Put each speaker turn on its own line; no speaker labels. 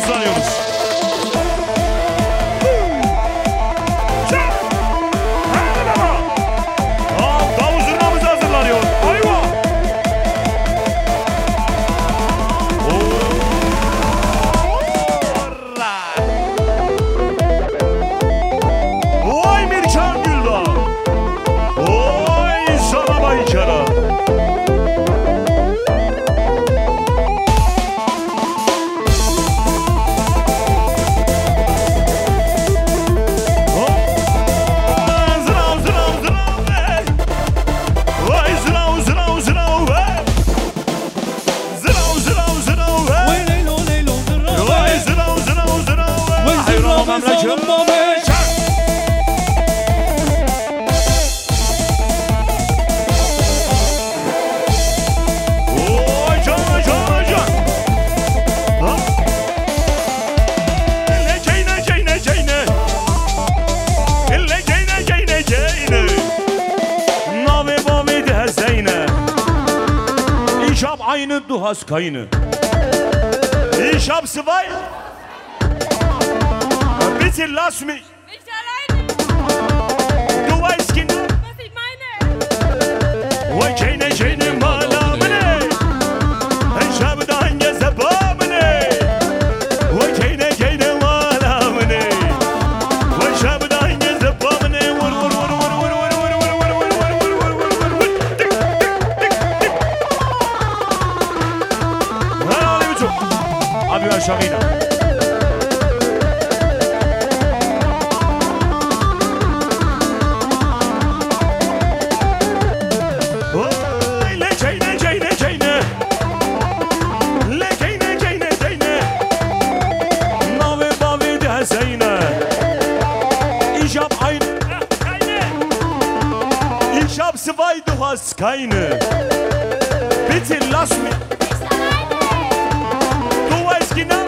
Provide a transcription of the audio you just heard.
hızlanıyoruz. Davul zurnamız hazırlanıyor. Ayva. Vay Mirkan Güldağ. Vay sana bayçara. Aynı duhas kayını. Ich hab zwei. Bitte lass mich.
Nicht alleine.
Du weißt genau,
Was ich meine.
Vay keine malamını. Ich habe dein Gesabamını. Vay keine malamını. Ich habe dein Gesabamını. Abi aşağıyla. Ich hab zwei, du hast keine. Bitte lass mich.
Nicht alleine.
Du weißt genau.